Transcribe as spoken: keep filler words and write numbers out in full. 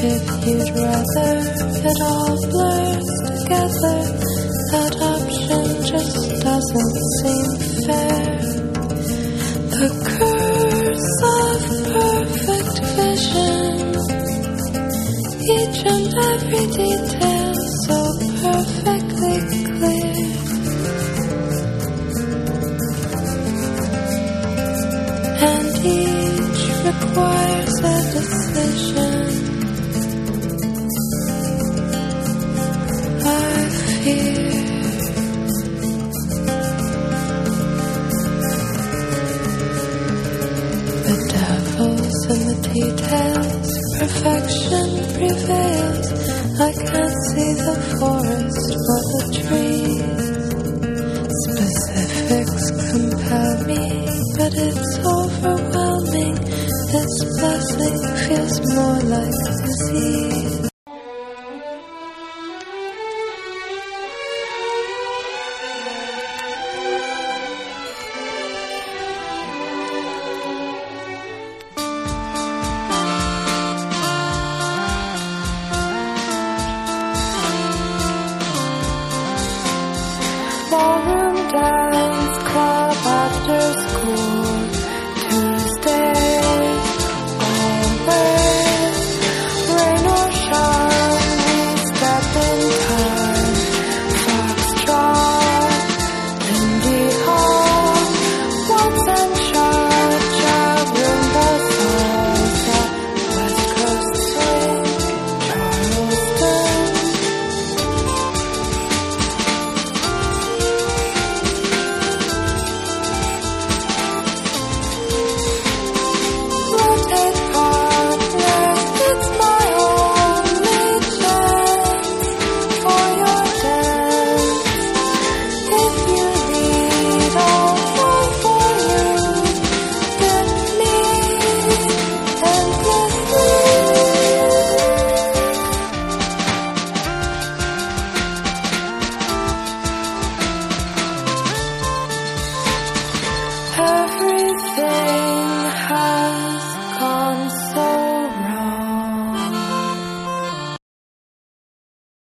if you'd rather it all blurs together. That option just doesn't seem fair. The curse of perfect vision, each and every detail so perfectly clear. And each requires a decision. I fear the devil's in the details. Perfection prevails. I can't see the forest for the trees. Specifics compel me, but it's overwhelming. This blessing feels more like disease.